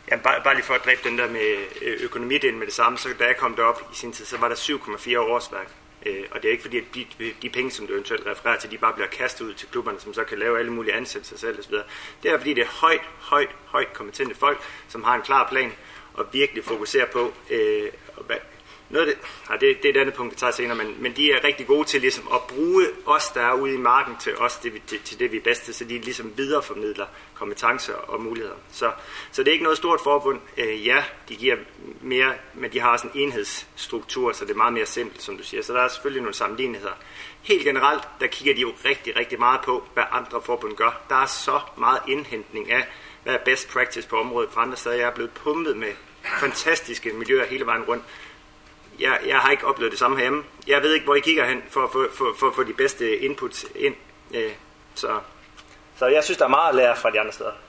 Ja, bare lige for at dræbe den der med økonomidelen med det samme, så da jeg kom derop i sin tid, så var der 7,4 årsværk. Og det er ikke fordi, at de penge, som du eventuelt refererer til, de bare bliver kastet ud til klubberne, som så kan lave alle mulige ansættelser selv osv. Det er fordi, det er højt kompetente folk, som har en klar plan og virkelig fokuserer på noget af det, det er et andet punkt, vi tager senere, men de er rigtig gode til ligesom at bruge os, der er ude i marken, til os til det, vi er bedst til, så de ligesom videreformidler kompetencer og muligheder. Så det er ikke noget stort forbund. Ja, de giver mere, men de har også en enhedsstruktur, så det er meget mere simpelt, som du siger. Så der er selvfølgelig nogle sammenligneligheder. Helt generelt, der kigger de jo rigtig, rigtig meget på, hvad andre forbund gør. Der er så meget indhentning af, hvad er best practice på området fra andre steder. Jeg er blevet pumpet med fantastiske miljøer hele vejen rundt. Jeg har ikke oplevet det samme herhjemme. Jeg ved ikke, hvor I kigger hen for at få de bedste inputs ind. Så jeg synes, der er meget at lære fra de andre steder.